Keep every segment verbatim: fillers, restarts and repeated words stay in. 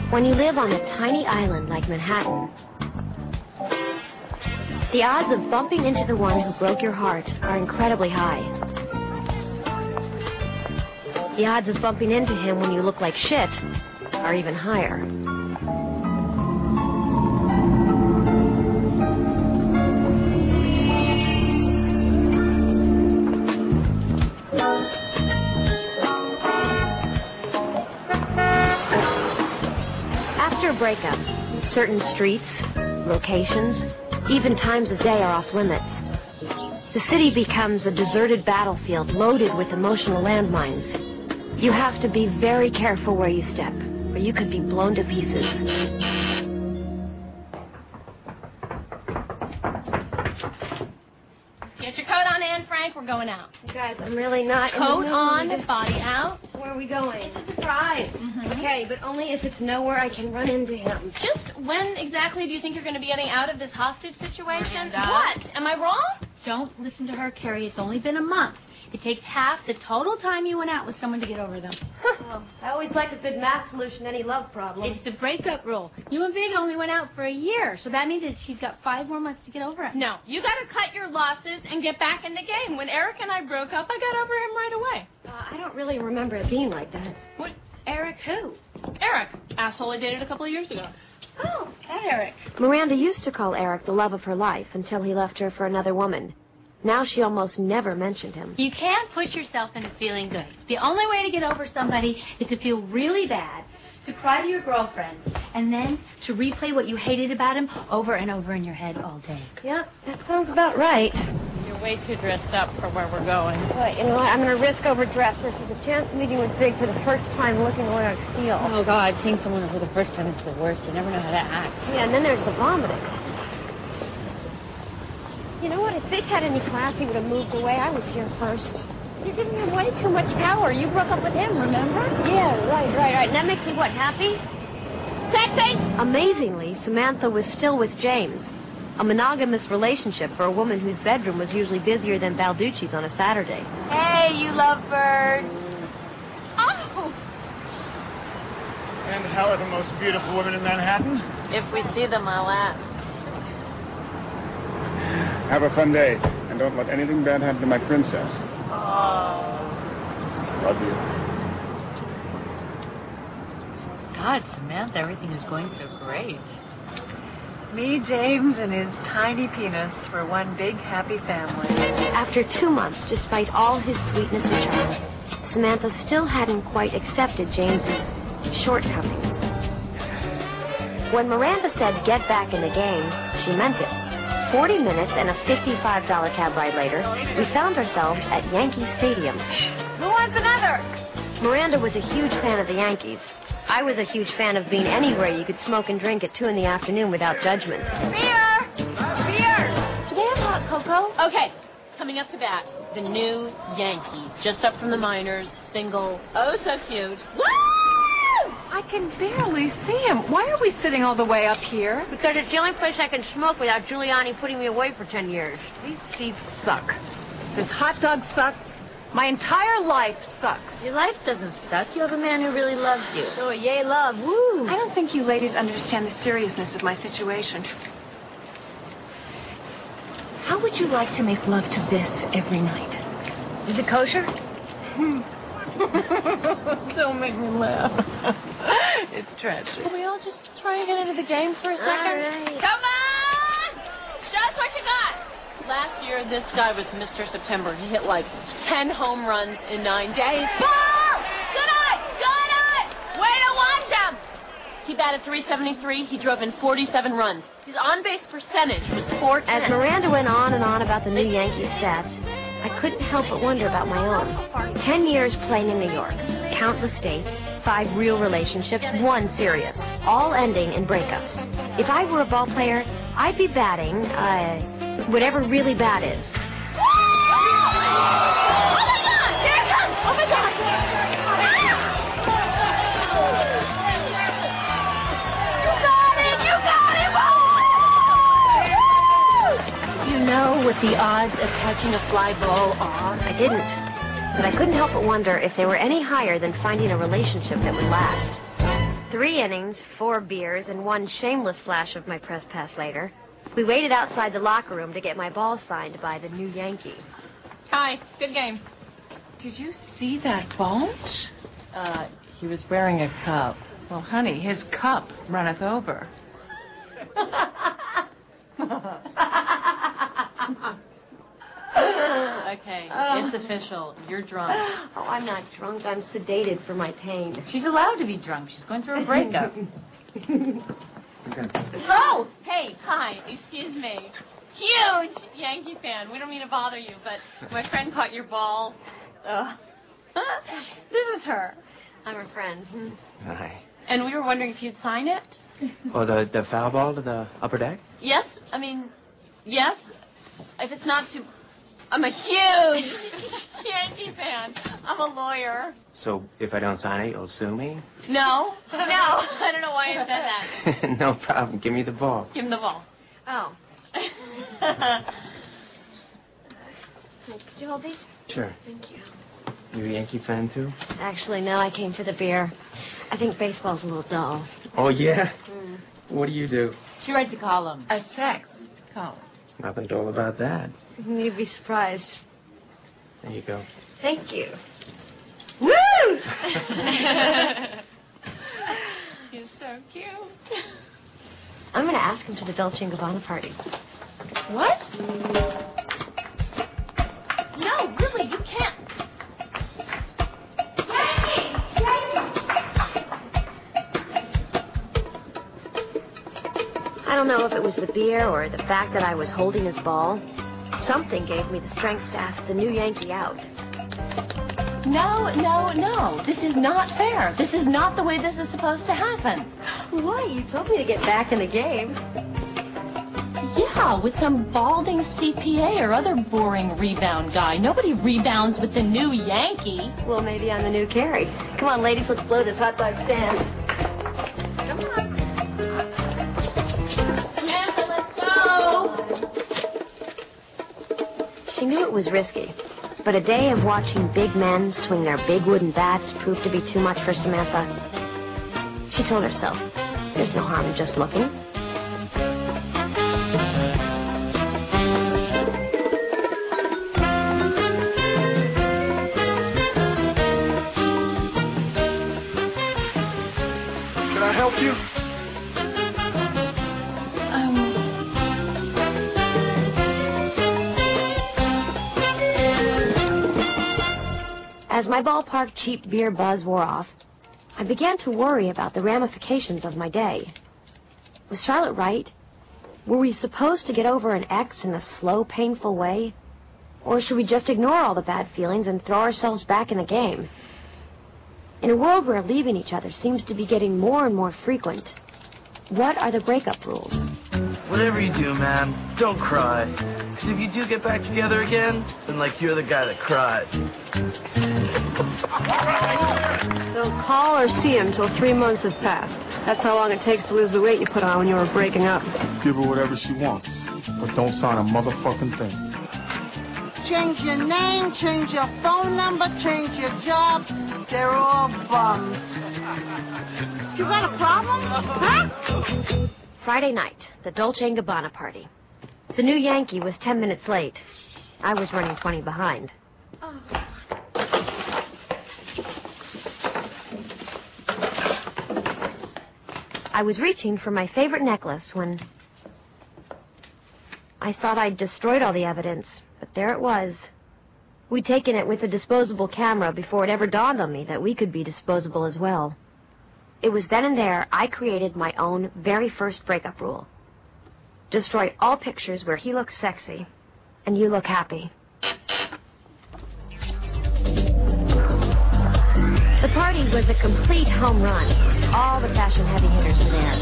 When you live on a tiny island like Manhattan, the odds of bumping into the one who broke your heart are incredibly high. The odds of bumping into him when you look like shit are even higher. After a breakup, certain streets, locations, even times of day are off limits. The city becomes a deserted battlefield loaded with emotional landmines. You have to be very careful where you step, or you could be blown to pieces. Get your coat on, Anne Frank. We're going out. You guys, I'm really not... Coat on, body out. Where are we going? It's a surprise. Mm-hmm. Okay, but only if it's nowhere I can run into him. Just when exactly do you think you're going to be getting out of this hostage situation? Miranda. What? Am I wrong? Don't listen to her, Carrie. It's only been a month. It takes half the total time you went out with someone to get over them. Well, I always like a good math solution to any love problem. It's the breakup rule. You and Big only went out for a year, so that means that she's got five more months to get over it. No, you got to cut your losses and get back in the game. When Eric and I broke up, I got over him right away. Uh, I don't really remember it being like that. What? Eric who? Eric. Asshole I dated a couple of years ago. Oh, that Eric. Miranda used to call Eric the love of her life until he left her for another woman. Now she almost never mentioned him. You can't push yourself into feeling good. The only way to get over somebody is to feel really bad, to cry to your girlfriend, and then to replay what you hated about him over and over in your head all day. Yep, that sounds about right. You're way too dressed up for where we're going. But, you know what? I'm going to risk overdress versus a chance of meeting with Big for the first time looking the way I feel. Oh, God, seeing someone for the first time is the worst. You never know how to act. Yeah, and then there's the vomiting. You know what? If Big had any class, he would have moved away. I was here first. You're giving him way too much power. You broke up with him, remember? Yeah, right, right, right. And that makes you, what, happy? Sexy! Amazingly, Samantha was still with James. A monogamous relationship for a woman whose bedroom was usually busier than Balducci's on a Saturday. Hey, you lovebird. Oh! And how are the most beautiful women in Manhattan? If we see them, I'll ask. Have a fun day, and don't let anything bad happen to my princess. Oh. Love you. God, Samantha, everything is going so great. Me, James, and his tiny penis for one big happy family. After two months, despite all his sweetness and charm, Samantha still hadn't quite accepted James's shortcomings. When Miranda said, get back in the game, she meant it. Forty minutes and a fifty-five dollar cab ride later, we found ourselves at Yankee Stadium. Who wants another? Miranda was a huge fan of the Yankees. I was a huge fan of being anywhere you could smoke and drink at two in the afternoon without judgment. Beer! Beer! Do they have hot cocoa? Okay, coming up to bat, the new Yankee, just up from the minors, single, oh so cute. Woo! I can barely see him. Why are we sitting all the way up here? Because it's the only place I can smoke without Giuliani putting me away for ten years. These seats suck. This hot dog sucks. My entire life sucks. Your life doesn't suck. You have a man who really loves you. Oh, yay, love. Woo! I don't think you ladies understand the seriousness of my situation. How would you like to make love to this every night? Is it kosher? Don't make me laugh. It's tragic. Can we all just try and get into the game for a second? All right. Come on! Show us what you got! Last year, this guy was Mister September. He hit like ten home runs in nine days. Ball! Good eye! Good eye! Way to watch him! He batted three seventy-three. He drove in forty-seven runs. His on-base percentage was four ten. As Miranda went on and on about the new Yankee stats, I couldn't help but wonder about my own. Ten years playing in New York, countless dates, five real relationships, one serious, all ending in breakups. If I were a ball player, I'd be batting, uh, whatever really bad is. Oh my God! Here it comes! Oh my God! You got it! You got it! Woo! You know what the odds of catching a fly ball are? I didn't. But I couldn't help but wonder if they were any higher than finding a relationship that would last. Three innings, four beers, and one shameless flash of my press pass later, we waited outside the locker room to get my ball signed by the new Yankee. Hi, good game. Did you see that ball? Uh, he was wearing a cup. Well, honey, his cup runneth over. Okay, it's official. You're drunk. Oh, I'm not drunk. I'm sedated for my pain. She's allowed to be drunk. She's going through a breakup. Oh, hey, hi, excuse me. Huge Yankee fan. We don't mean to bother you, but my friend caught your ball. Ugh. This is her. I'm her friend. Hi. And we were wondering if you'd sign it. Oh, the, the foul ball to the upper deck? Yes, I mean, yes. If it's not too... I'm a huge Yankee fan. I'm a lawyer. So if I don't sign it, you'll sue me? No, no. I don't know why you said that. No problem. Give me the ball. Give him the ball. Oh. Could you hold these? Sure. Thank you. You a Yankee fan, too? Actually, no, I came for the beer. I think baseball's a little dull. Oh, yeah? Mm. What do you do? She writes a column. A sex column. Nothing dull about that. You'd be surprised. There you go. Thank you. Woo! You're so cute. I'm going to ask him to the Dolce and Gabbana party. What? No, really, you can't. I don't know if it was the beer or the fact that I was holding his ball. Something gave me the strength to ask the new Yankee out. No, no, no. This is not fair. This is not the way this is supposed to happen. Why? You told me to get back in the game. Yeah, with some balding C P A or other boring rebound guy. Nobody rebounds with the new Yankee. Well, maybe I'm the new Carrie. Come on, ladies, let's blow this hot dog stand. Come on. Samantha, let's go. She knew it was risky, but a day of watching big men swing their big wooden bats proved to be too much for Samantha. She told herself, there's no harm in just looking. Can I help you? As my ballpark cheap beer buzz wore off, I began to worry about the ramifications of my day. Was Charlotte right? Were we supposed to get over an ex in a slow, painful way? Or should we just ignore all the bad feelings and throw ourselves back in the game? In a world where leaving each other seems to be getting more and more frequent, what are the breakup rules? Whatever you do, man, don't cry. Because if you do get back together again, then, like, you're the guy that cried. Don't call or see him till three months have passed. That's how long it takes to lose the weight you put on when you were breaking up. Give her whatever she wants, but don't sign a motherfucking thing. Change your name, change your phone number, change your job. They're all bums. You got a problem? Huh? Friday night, the Dolce and Gabbana party. The new Yankee was ten minutes late. I was running twenty behind. Oh. I was reaching for my favorite necklace when I thought I'd destroyed all the evidence, but there it was. We'd taken it with a disposable camera before it ever dawned on me that we could be disposable as well. It was then and there I created my own very first breakup rule. Destroy all pictures where he looks sexy and you look happy. The party was a complete home run. All the fashion heavy hitters were there.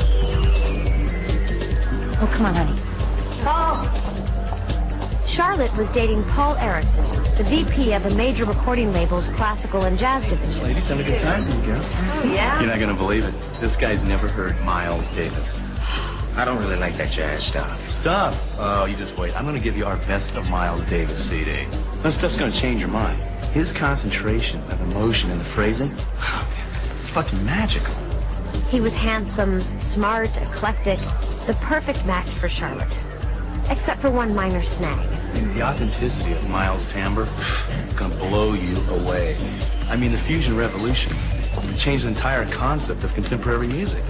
Oh, come on, honey. Oh! Charlotte was dating Paul Erickson, the V P of a major recording label's classical and jazz division. Ladies, have a good time, you go. Oh, yeah? You're not going to believe it. This guy's never heard Miles Davis. I don't really like that jazz stuff. Stuff? Oh, you just wait. I'm going to give you our best of Miles Davis C D. That stuff's going to change your mind. His concentration of emotion in the phrasing, oh, man, it's fucking magical. He was handsome, smart, eclectic, the perfect match for Charlotte. Except for one minor snag. The authenticity of Miles Timbre is going to blow you away. I mean, the fusion revolution. It changed the entire concept of contemporary music.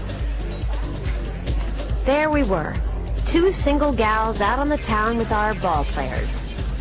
There we were, two single gals out on the town with our ball players.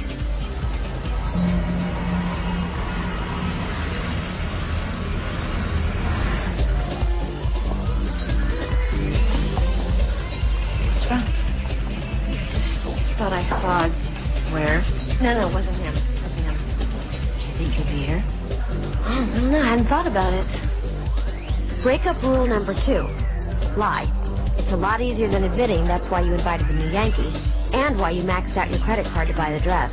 What's wrong? Thought I saw. Where? No, no, it wasn't him. It wasn't him. Do you think he'll be here? Oh, I don't know. I hadn't thought about it. Breakup rule number two. Lie. It's a lot easier than admitting that's why you invited the new Yankee, and why you maxed out your credit card to buy the dress.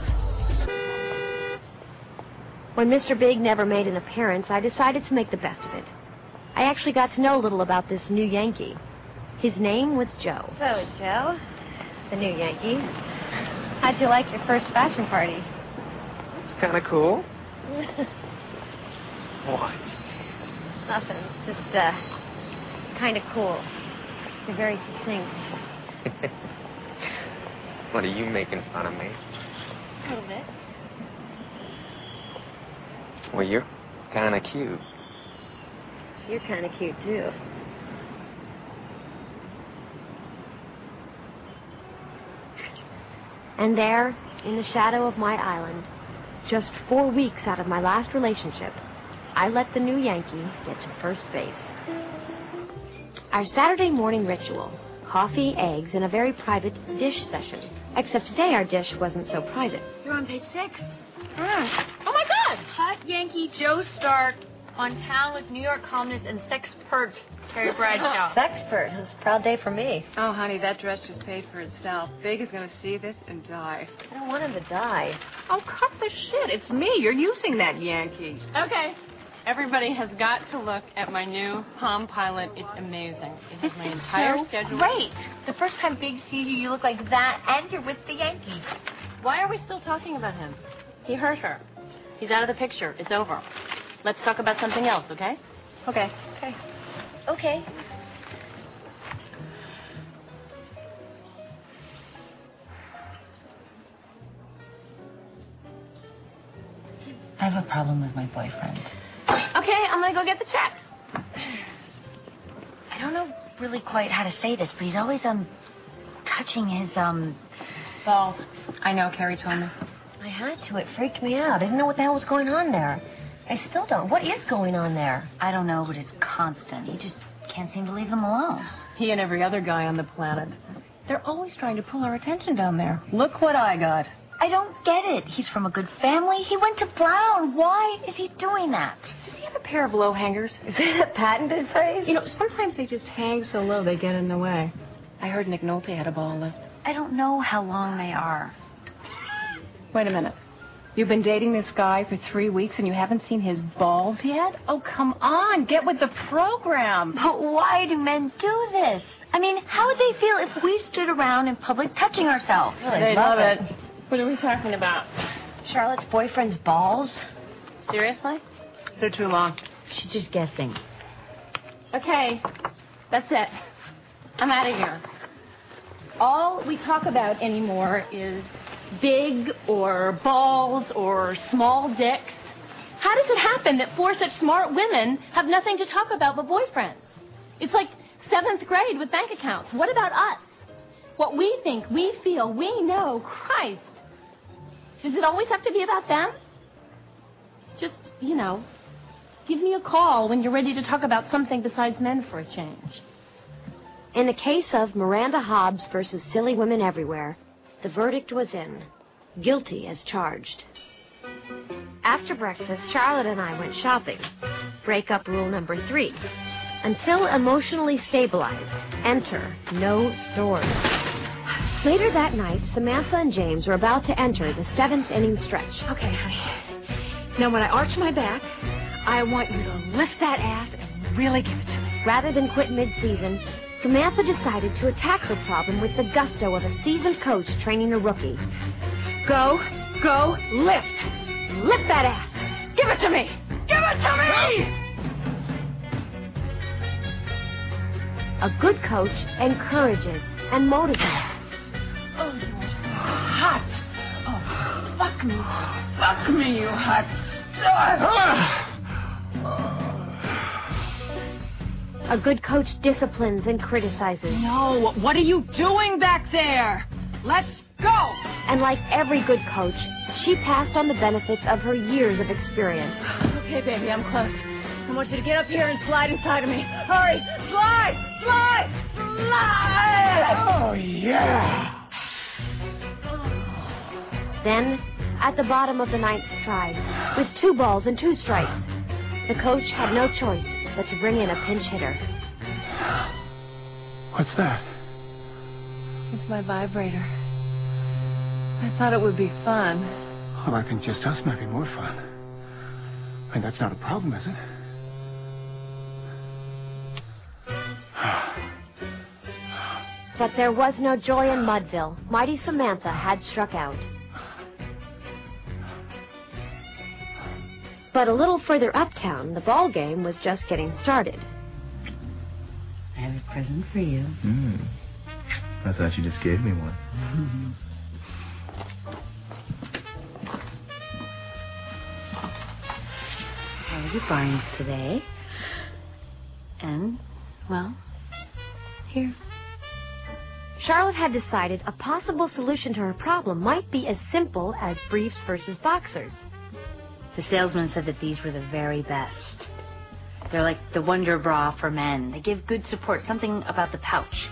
When Mister Big never made an appearance, I decided to make the best of it. I actually got to know a little about this new Yankee. His name was Joe. So, Joe, the new Yankee, how'd you like your first fashion party? It's kind of cool. What? Nothing. It's just, uh, kind of cool. You're very succinct. What, are you making fun of me? A little bit. Well, you're kind of cute. You're kind of cute, too. And there, in the shadow of my island, just four weeks out of my last relationship, I let the new Yankee get to first base. Our Saturday morning ritual, coffee, eggs, and a very private dish session. Except today our dish wasn't so private. You're on page six. Mm. Oh, my God! Hot Yankee Joe Stark on town with New York columnist and sexpert Terry Bradshaw. Sexpert. It was a proud day for me. Oh, honey, that dress just paid for itself. Big is going to see this and die. I don't want him to die. Oh, cut the shit. It's me. You're using that Yankee. Okay. Everybody has got to look at my new Palm Pilot. It's amazing. It has my entire so schedule. Great. The first time Big sees you, you look like that, and you're with the Yankees. Why are we still talking about him? He hurt her. He's out of the picture. It's over. Let's talk about something else, okay? Okay. Okay. Okay. I have a problem with my boyfriend. Okay, I'm gonna go get the check. I don't know really quite how to say this, but he's always, um, touching his, um... balls. I know, Carrie told me. I had to. It freaked me out. I didn't know what the hell was going on there. I still don't. What is going on there? I don't know, but it's constant. He just can't seem to leave them alone. He and every other guy on the planet. They're always trying to pull our attention down there. Look what I got. I don't get it. He's from a good family. He went to Brown. Why is he doing that? Does he have a pair of low hangers? Is that a patented phrase? You know, sometimes they just hang so low they get in the way. I heard Nick Nolte had a ball lift. I don't know how long they are. Wait a minute. You've been dating this guy for three weeks and you haven't seen his balls yet? Oh, come on. Get with the program. But why do men do this? I mean, how would they feel if we stood around in public touching ourselves? Oh, they love it. it. What are we talking about? Charlotte's boyfriend's balls? Seriously? They're too long. She's just guessing. Okay. That's it. I'm out of here. All we talk about anymore is big or balls or small dicks. How does it happen that four such smart women have nothing to talk about but boyfriends? It's like seventh grade with bank accounts. What about us? What we think, we feel, we know. Christ. Does it always have to be about them? Just, you know, give me a call when you're ready to talk about something besides men for a change. In the case of Miranda Hobbs versus Silly Women Everywhere, the verdict was in. Guilty as charged. After breakfast, Charlotte and I went shopping. Breakup rule number three. Until emotionally stabilized, enter no stores. Later that night, Samantha and James were about to enter the seventh inning stretch. Okay, honey. Now, when I arch my back, I want you to lift that ass and really give it to me. Rather than quit mid-season, Samantha decided to attack her problem with the gusto of a seasoned coach training a rookie. Go, go, lift. Lift that ass. Give it to me. Give it to me! A good coach encourages and motivates. Oh, you're so hot. Oh, fuck me. Fuck me, you hot star. A good coach disciplines and criticizes. No, what are you doing back there? Let's go! And like every good coach, she passed on the benefits of her years of experience. Okay, baby, I'm close. I want you to get up here and slide inside of me. Hurry! Slide! Slide! Slide! Oh, yeah! Then, at the bottom of the ninth stride, with two balls and two strikes, the coach had no choice but to bring in a pinch hitter. What's that? It's my vibrator. I thought it would be fun. Well, I think just us might be more fun. I mean, that's not a problem, is it? But there was no joy in Mudville. Mighty Samantha had struck out. But a little further uptown, the ball game was just getting started. I have a present for you. Hmm. I thought you just gave me one. How was your Barnes today? And, well, here. Charlotte had decided a possible solution to her problem might be as simple as briefs versus boxers. The salesman said that these were the very best. They're like the Wonder Bra for men. They give good support, something about the pouch.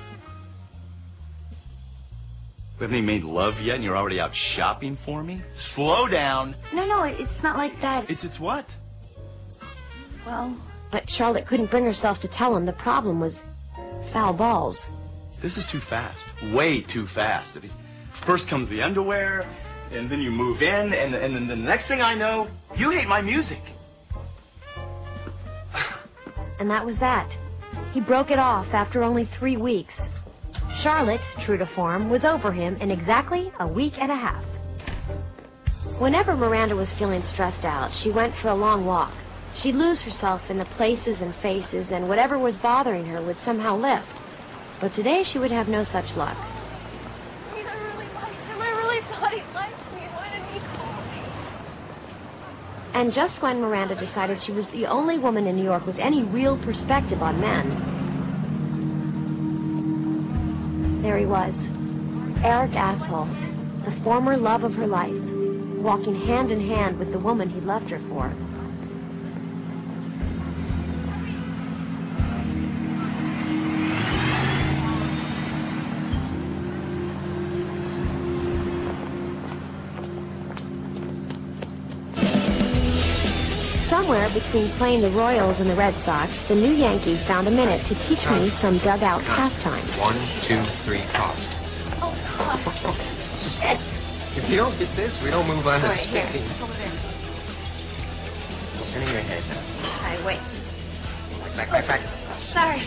We haven't even made love yet and you're already out shopping for me? Slow down. No, no, it's not like that. It's it's what? Well... But Charlotte couldn't bring herself to tell him the problem was foul balls. This is too fast. Way too fast. First comes the underwear, and then you move in, and, and then the next thing I know, you hate my music. And that was that. He broke it off after only three weeks. Charlotte, true to form, was over him in exactly a week and a half. Whenever Miranda was feeling stressed out, she went for a long walk. She'd lose herself in the places and faces, and whatever was bothering her would somehow lift. But today she would have no such luck. I mean, I really liked him. I really thought he liked me. Why didn't he call me? And just when Miranda decided she was the only woman in New York with any real perspective on men, there he was, Eric Asshole, the former love of her life, walking hand in hand with the woman he'd left her for. Somewhere between playing the Royals and the Red Sox, the new Yankee found a minute to teach me some dugout pastime. One, two, three, toss. Oh, God. Shit. If you don't get this, we don't move on to All right, spinning. here. Hold it in. Turning your head. All right, wait. Back, back, back. Sorry.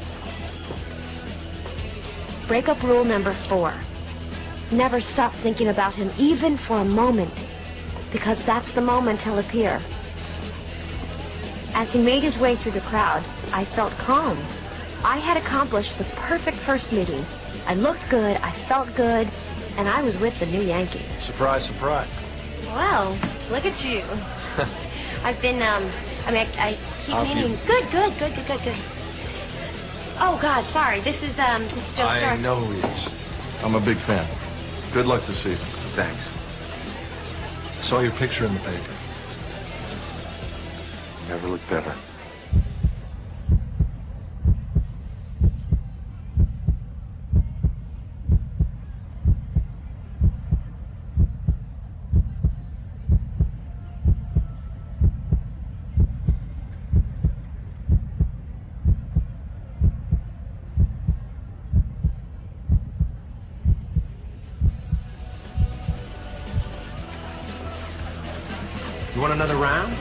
Breakup rule number four. Never stop thinking about him, even for a moment, because that's the moment he'll appear. As he made his way through the crowd, I felt calm. I had accomplished the perfect first meeting. I looked good, I felt good, and I was with the new Yankee. Surprise, surprise. Well, look at you. I've been, um, I mean, I, I keep How's meaning... you? Good, good, good, good, good, good. Oh, God, sorry. This is, um, this is Joe I Stark. know who he is. I'm a big fan. Good luck this season. Thanks. Saw your picture in the paper. Never looked better. You want another round?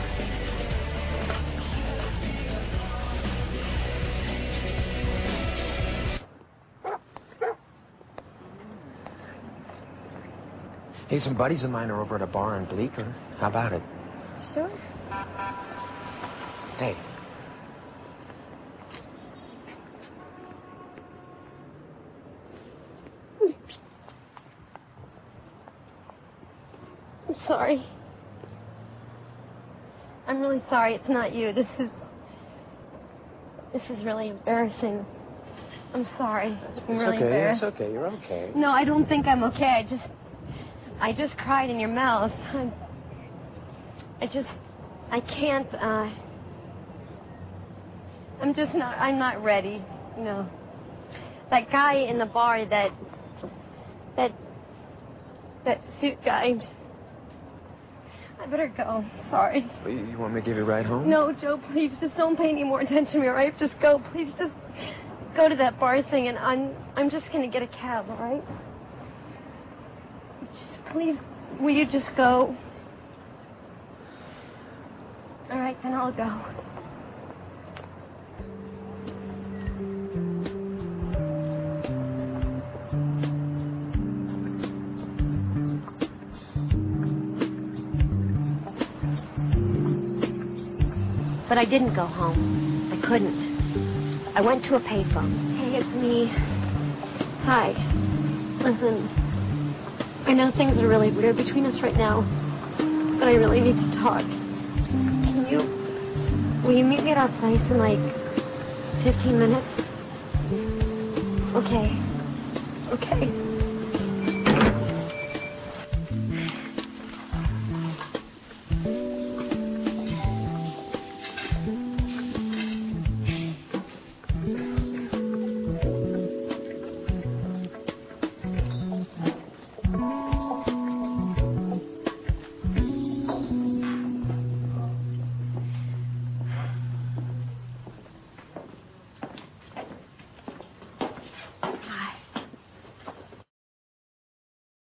Hey, some buddies of mine are over at a bar in Bleecker. How about it? Sure. Hey. sorry. I'm really sorry it's not you. This is... This is really embarrassing. I'm sorry. I'm really it's okay. embarrassed. It's okay. You're okay. No, I don't think I'm okay. I just... I just cried in your mouth. I, I just... I can't, uh... I'm just not... I'm not ready. No. That guy in the bar, that... That... That suit guy... I better go. Sorry. Well, you, you want me to give you a ride home? No, Joe, please, just don't pay any more attention to me, all right? Just go. Please, just go to that bar thing, and I'm I'm just going to get a cab, all right? Just, please, will you just go? All right, then I'll go. But I didn't go home. I couldn't. I went to a payphone. Hey, it's me. Hi. Listen, I know things are really weird between us right now, but I really need to talk. Can you... Will you meet me at our place in, like, fifteen minutes? Okay. Okay.